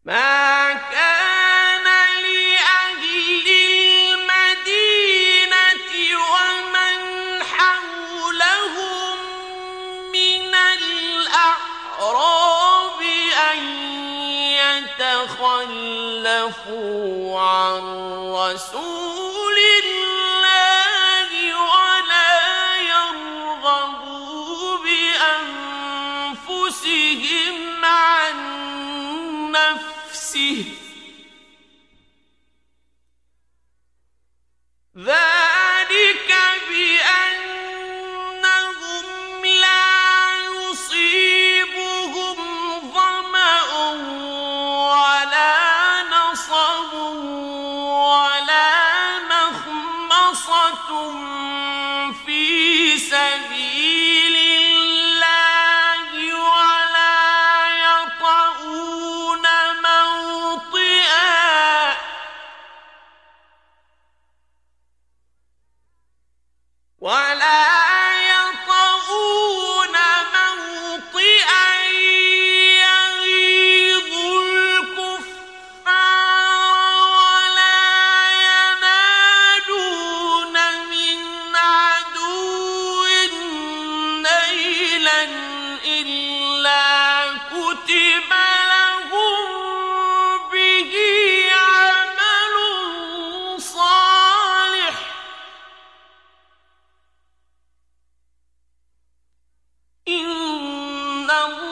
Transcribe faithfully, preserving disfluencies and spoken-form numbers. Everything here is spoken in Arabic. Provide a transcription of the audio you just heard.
ما كان لأهل المدينة ومن حولهم من الأعراب أن يتخلفوا عن رسول الله ولا يرغبوا بأنفسهم عن نفسه ذلك بأنهم لا يصيبهم ظمأ ولا نصب ولا مخمصة في سبيل الله ولا يطؤون موطئا ولا يطؤون موطئا يغيظ الكفار ولا ينالون من عدو نيلا إلا كتب لهم به عمل صالح إن الله